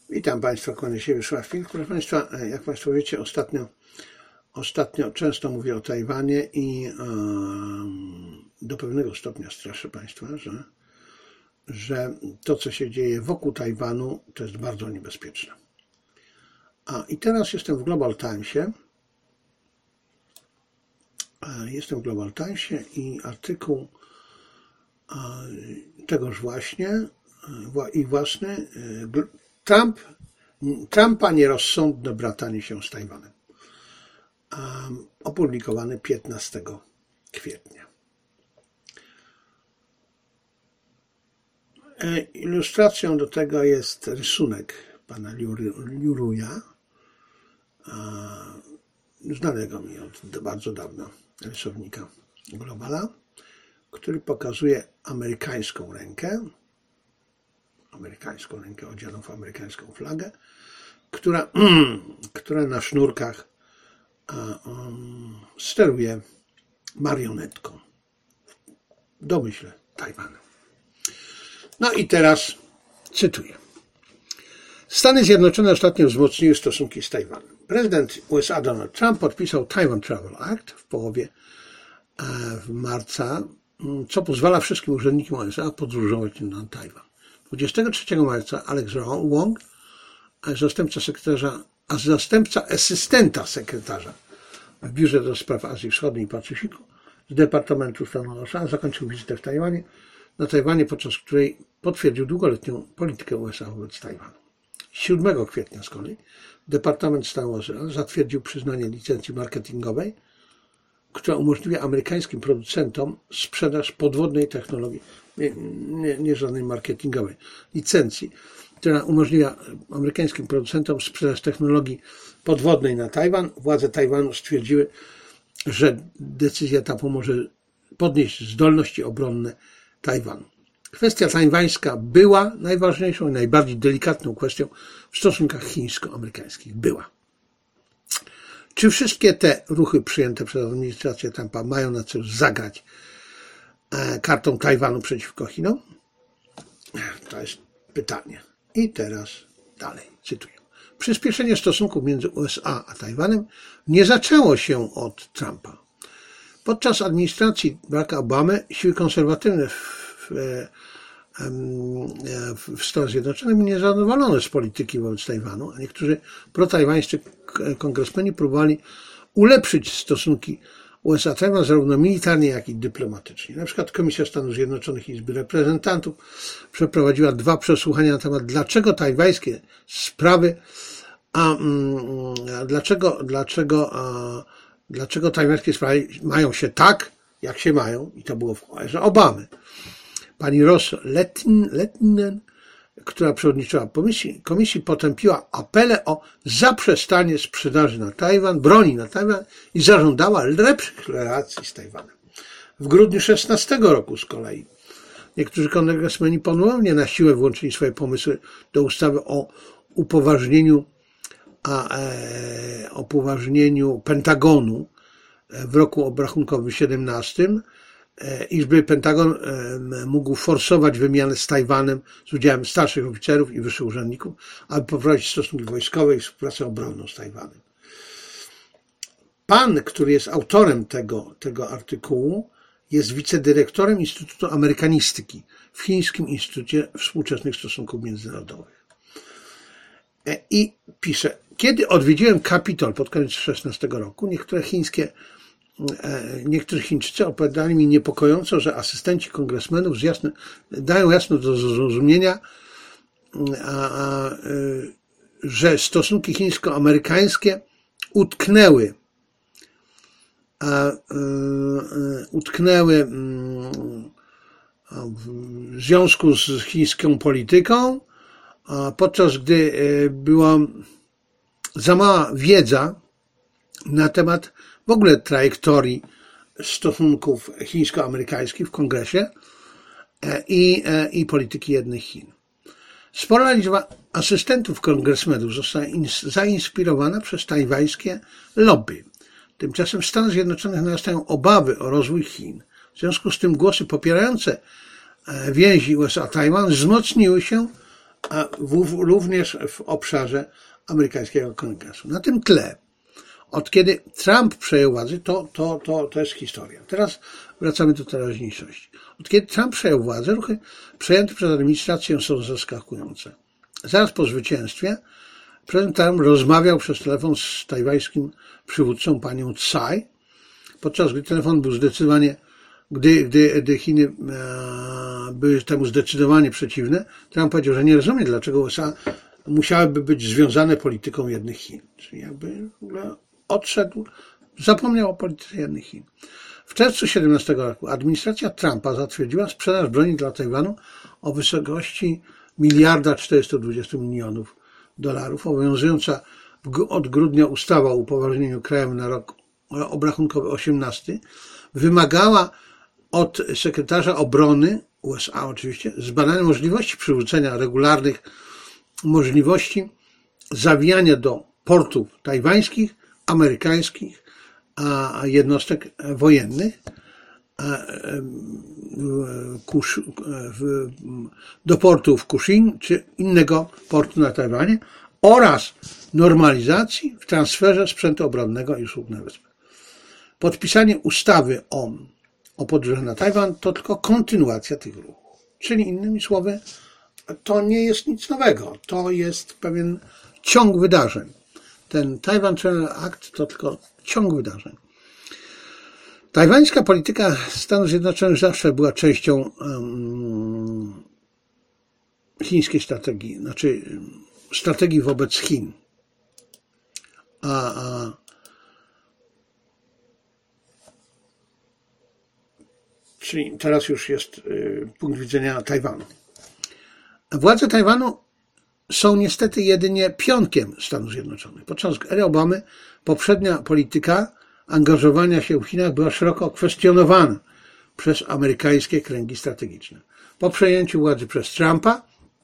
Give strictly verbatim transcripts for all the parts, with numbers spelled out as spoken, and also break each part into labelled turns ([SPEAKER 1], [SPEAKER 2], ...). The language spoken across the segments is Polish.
[SPEAKER 1] Witam Państwa, kłaniam się, Wiesław Wilk. Proszę Państwa, jak Państwo wiecie, ostatnio, ostatnio często mówię o Tajwanie i e, do pewnego stopnia straszę Państwa, że, że to, co się dzieje wokół Tajwanu, to jest bardzo niebezpieczne. A, I teraz jestem w Global Timesie. Jestem w Global Timesie i artykuł e, tegoż właśnie i własny Trump, Trumpa nierozsądne bratanie się z Tajwanem. Um, opublikowany piętnastego kwietnia. E, ilustracją do tego jest rysunek pana Liuruja, e, znanego mi od bardzo dawna rysownika Globala, który pokazuje amerykańską rękę, amerykańską rękę odzianą w amerykańską flagę, która, która na sznurkach um, steruje marionetką w domyśle Tajwanu. No i teraz cytuję. Stany Zjednoczone ostatnio wzmocniły stosunki z Tajwanem. Prezydent U S A Donald Trump podpisał Taiwan Travel Act w połowie marca, co pozwala wszystkim urzędnikom U S A podróżować na Tajwan. dwudziestego trzeciego marca Alex Wong, zastępca sekretarza, a zastępca asystenta sekretarza w Biurze do Spraw Azji Wschodniej i Pacyfiku z Departamentu Stanu U S A zakończył wizytę w Tajwanie, na Tajwanie, podczas której potwierdził długoletnią politykę U S A wobec Tajwanu. siódmego kwietnia z kolei Departament Stanu U S A zatwierdził przyznanie licencji marketingowej, która umożliwia amerykańskim producentom sprzedaż podwodnej technologii, nie, nie, nie żadnej marketingowej, licencji, która umożliwia amerykańskim producentom sprzedaż technologii podwodnej na Tajwan. Władze Tajwanu stwierdziły, że decyzja ta pomoże podnieść zdolności obronne Tajwanu. Kwestia tajwańska była najważniejszą i najbardziej delikatną kwestią w stosunkach chińsko-amerykańskich. Była. Czy wszystkie te ruchy przyjęte przez administrację Trumpa mają na celu zagrać kartą Tajwanu przeciwko Chinom? To jest pytanie. I teraz dalej, cytuję. Przyspieszenie stosunków między U S A a Tajwanem nie zaczęło się od Trumpa. Podczas administracji Baracka Obamy siły konserwatywne w, w, w Stanach Zjednoczonych były niezadowolone z polityki wobec Tajwanu, a niektórzy protajwańscy kongresmeni próbowali ulepszyć stosunki U S A-Tajwan zarówno militarnie, jak i dyplomatycznie. Na przykład Komisja Stanów Zjednoczonych Izby Reprezentantów przeprowadziła dwa przesłuchania na temat, dlaczego tajwańskie sprawy, a, a dlaczego, dlaczego, a, dlaczego tajwańskie sprawy mają się tak, jak się mają, i to było w erze Obamy. Pani Ross Lettinen, która przewodniczyła komisji, komisji, potępiła apele o zaprzestanie sprzedaży na Tajwan, broni na Tajwan i zażądała lepszych relacji z Tajwanem. W grudniu szesnastego roku z kolei niektórzy kongresmeni ponownie na siłę włączyli swoje pomysły do ustawy o upoważnieniu, a, e, o upoważnieniu Pentagonu w roku obrachunkowym siedemnastym, iżby Pentagon mógł forsować wymianę z Tajwanem z udziałem starszych oficerów i wyższych urzędników, aby poprowadzić stosunki wojskowe i współpracę obronną z Tajwanem. Pan, który jest autorem tego, tego artykułu, jest wicedyrektorem Instytutu Amerykanistyki w Chińskim Instytucie Współczesnych Stosunków Międzynarodowych. I pisze, kiedy odwiedziłem Kapitol pod koniec szesnastego roku, niektóre chińskie Niektórzy Chińczycy opowiadali mi niepokojąco, że asystenci kongresmenów jasne, dają jasno do zrozumienia, a, a, że stosunki chińsko-amerykańskie utknęły, a, utknęły w związku z chińską polityką, podczas gdy była za mała wiedza na temat w ogóle trajektorii stosunków chińsko-amerykańskich w Kongresie i, i polityki jednych Chin. Spora liczba asystentów kongresmenów została zainspirowana przez tajwańskie lobby. Tymczasem w Stanach Zjednoczonych narastają obawy o rozwój Chin. W związku z tym głosy popierające więzi U S A-Tajwan wzmocniły się a w, również w obszarze amerykańskiego kongresu. Na tym tle, od kiedy Trump przejął władzę, to, to, to, to jest historia. Teraz wracamy do teraźniejszości. Od kiedy Trump przejął władzę, ruchy przejęte przez administrację są zaskakujące. Zaraz po zwycięstwie prezydent Trump rozmawiał przez telefon z tajwańskim przywódcą panią Tsai, podczas gdy telefon był zdecydowanie, gdy, gdy, gdy Chiny e, były temu zdecydowanie przeciwne, Trump powiedział, że nie rozumie, dlaczego U S A musiałyby być związane polityką jednych Chin. Czyli jakby w ogóle odszedł, zapomniał o polityce jednych Chin. W czerwcu siedemnastego roku administracja Trumpa zatwierdziła sprzedaż broni dla Tajwanu o wysokości miliarda czterystu dwudziestu milionów dolarów. Obowiązująca od grudnia ustawa o upoważnieniu krajowym na rok obrachunkowy osiemnasty wymagała od sekretarza obrony U S A oczywiście zbadania możliwości przywrócenia regularnych możliwości zawijania do portów tajwańskich, amerykańskich jednostek wojennych do portu w Kushing czy innego portu na Tajwanie oraz normalizacji w transferze sprzętu obronnego i usług na wyspach. Podpisanie ustawy o, o podróżach na Tajwan to tylko kontynuacja tych ruchów. Czyli innymi słowy, to nie jest nic nowego. To jest pewien ciąg wydarzeń. Ten Taiwan Channel Act to tylko ciąg wydarzeń. Tajwańska polityka Stanów Zjednoczonych zawsze była częścią um, chińskiej strategii, znaczy strategii wobec Chin. A, a czyli teraz już jest y, punkt widzenia Tajwanu. Władze Tajwanu są niestety jedynie pionkiem Stanów Zjednoczonych. Podczas ery Obamy poprzednia polityka angażowania się w Chinach była szeroko kwestionowana przez amerykańskie kręgi strategiczne. Po przejęciu władzy przez Trumpa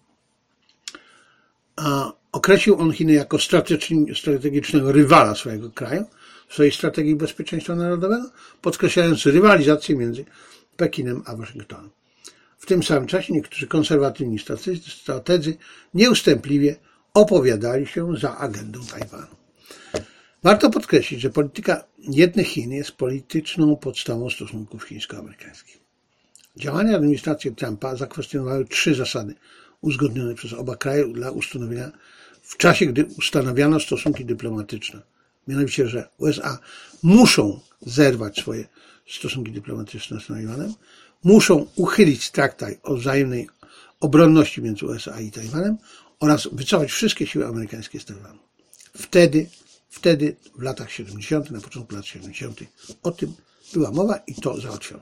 [SPEAKER 1] a określił on Chiny jako strategicznego rywala swojego kraju w swojej strategii bezpieczeństwa narodowego, podkreślając rywalizację między Pekinem a Waszyngtonem. W tym samym czasie niektórzy konserwatywni strategzy nieustępliwie opowiadali się za agendą Tajwanu. Warto podkreślić, że polityka jednych Chin jest polityczną podstawą stosunków chińsko-amerykańskich. Działania administracji Trumpa zakwestionowały trzy zasady uzgodnione przez oba kraje dla ustanowienia w czasie, gdy ustanawiano stosunki dyplomatyczne. Mianowicie, że U S A muszą zerwać swoje stosunki dyplomatyczne z Tajwanem, muszą uchylić traktat o wzajemnej obronności między U S A i Tajwanem oraz wycofać wszystkie siły amerykańskie z Tajwanu. Wtedy, wtedy w latach siedemdziesiątych, na początku lat siedemdziesiątych o tym była mowa i to załatwiono.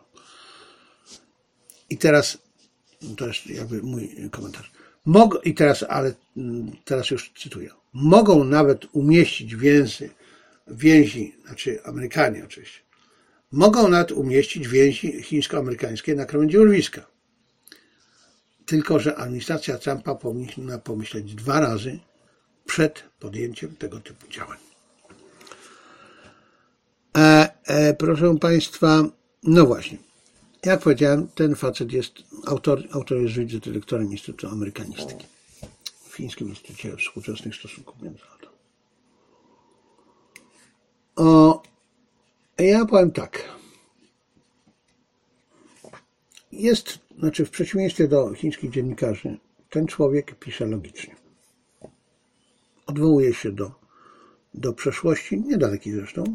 [SPEAKER 1] I teraz, to jest jakby mój komentarz. Mogą, i teraz, ale teraz już cytuję. Mogą nawet umieścić więzy, więzi, znaczy Amerykanie oczywiście, mogą nawet umieścić więzi chińsko-amerykańskie na krawędzi urwiska. Tylko że administracja Trumpa powinna pomyśleć dwa razy przed podjęciem tego typu działań. E, e, proszę Państwa, no właśnie, jak powiedziałem, ten facet jest, autor, autor jest wicedyrektorem Instytutu Amerykanistyki w Chińskim Instytucie Współczesnych Stosunków Międzynarodowych. O, ja powiem tak. Jest, znaczy w przeciwieństwie do chińskich dziennikarzy, ten człowiek pisze logicznie. Odwołuje się do, do przeszłości, niedalekiej zresztą,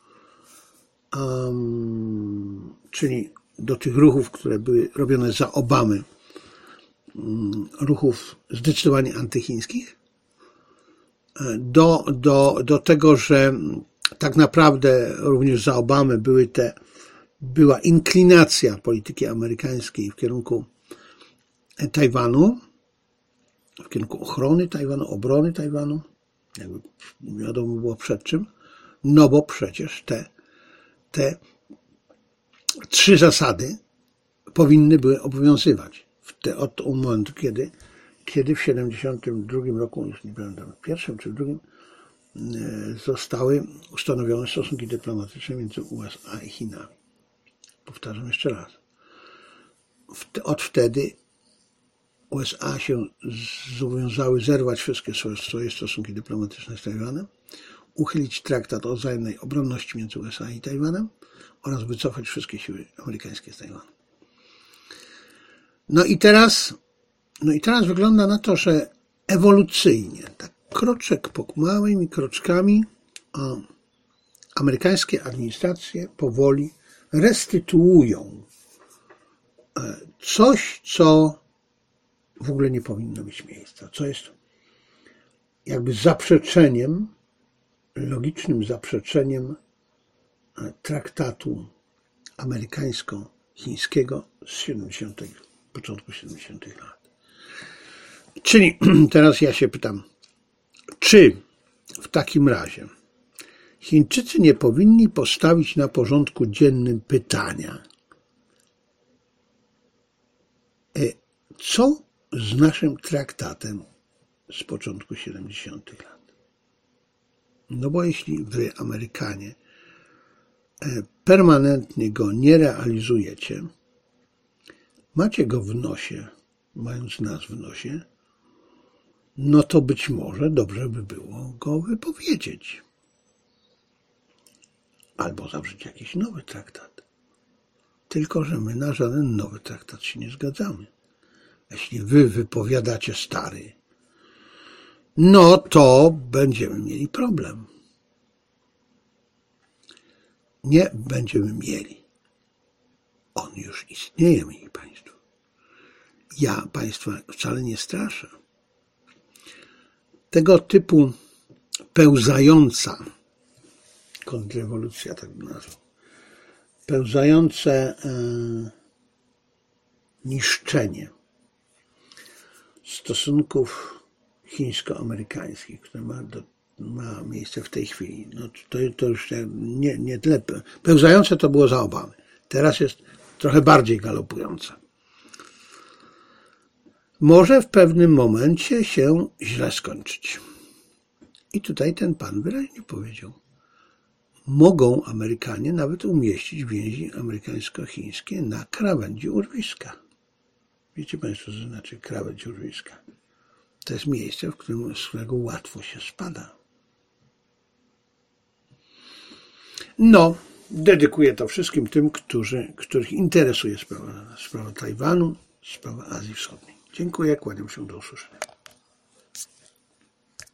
[SPEAKER 1] um, czyli do tych ruchów, które były robione za Obamy, um, ruchów zdecydowanie antychińskich, do, do, do tego, że tak naprawdę również za Obamy były te, była inklinacja polityki amerykańskiej w kierunku Tajwanu, w kierunku ochrony Tajwanu, obrony Tajwanu, jakby wiadomo było przed czym, no bo przecież te, te trzy zasady powinny były obowiązywać w te, od momentu, kiedy, kiedy w siedemdziesiątym drugim roku, już nie pamiętam, w pierwszym czy w drugim, zostały ustanowione stosunki dyplomatyczne między U S A i Chinami. Powtarzam jeszcze raz. Od wtedy U S A się zobowiązały zerwać wszystkie swoje stosunki dyplomatyczne z Tajwanem, uchylić traktat o wzajemnej obronności między U S A i Tajwanem oraz wycofać wszystkie siły amerykańskie z Tajwanu. No i teraz, no i teraz wygląda na to, że ewolucyjnie, tak kroczek po małymi kroczkami, o, amerykańskie administracje powoli restytuują coś, co w ogóle nie powinno mieć miejsca, co jest jakby zaprzeczeniem, logicznym zaprzeczeniem traktatu amerykańsko-chińskiego z siedemdziesiątych, początku siedemdziesiątych lat. Czyli teraz ja się pytam, czy w takim razie Chińczycy nie powinni postawić na porządku dziennym pytania, co z naszym traktatem z początku siedemdziesiątych lat? No bo jeśli wy, Amerykanie, permanentnie go nie realizujecie, macie go w nosie, mając nas w nosie, no to być może dobrze by było go wypowiedzieć. Albo zawrzeć jakiś nowy traktat. Tylko że my na żaden nowy traktat się nie zgadzamy. Jeśli wy wypowiadacie stary, no to będziemy mieli problem. Nie będziemy mieli. On już istnieje, moi państwo. Ja państwa wcale nie straszę. Tego typu pełzająca kontrrewolucja, tak bym nazwał, pełzające e, niszczenie stosunków chińsko-amerykańskich, które ma, do, ma miejsce w tej chwili. No to, to już nie, nie tyle pełzające to było za Obamy. Teraz jest trochę bardziej galopujące. Może w pewnym momencie się źle skończyć. I tutaj ten pan wyraźnie powiedział. Mogą Amerykanie nawet umieścić więzi amerykańsko-chińskie na krawędzi urwiska. Wiecie państwo, co znaczy krawędź urwiska? To jest miejsce, w którym, z którego łatwo się spada. No, dedykuję to wszystkim tym, którzy, których interesuje sprawa, sprawa Tajwanu, sprawa Azji Wschodniej. Dziękuję, kłaniam się, do usłyszenia.